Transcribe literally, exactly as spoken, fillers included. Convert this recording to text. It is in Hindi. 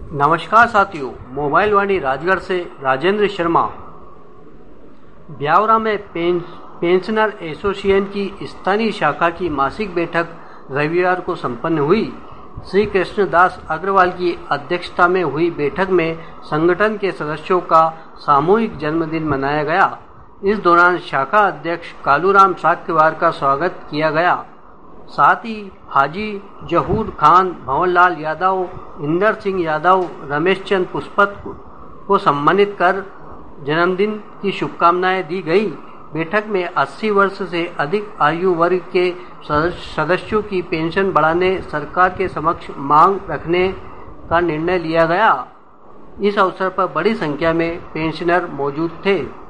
नमस्कार साथियों, मोबाइल वाणी राजगढ़ से राजेंद्र शर्मा। ब्यावरा में पें, पेंशनर एसोसिएशन की स्थानीय शाखा की मासिक बैठक रविवार को संपन्न हुई। श्री कृष्णदास अग्रवाल की अध्यक्षता में हुई बैठक में संगठन के सदस्यों का सामूहिक जन्मदिन मनाया गया। इस दौरान शाखा अध्यक्ष कालूराम साक्यवार का स्वागत किया गया। साथ ही हाजी जहूर खान, भंवरलाल यादव, इंदर सिंह यादव, रमेश चंद पुष्पत को सम्मानित कर जन्मदिन की शुभकामनाएं दी गई। बैठक में अस्सी वर्ष से अधिक आयु वर्ग के सदस्यों की पेंशन बढ़ाने सरकार के समक्ष मांग रखने का निर्णय लिया गया। इस अवसर पर बड़ी संख्या में पेंशनर मौजूद थे।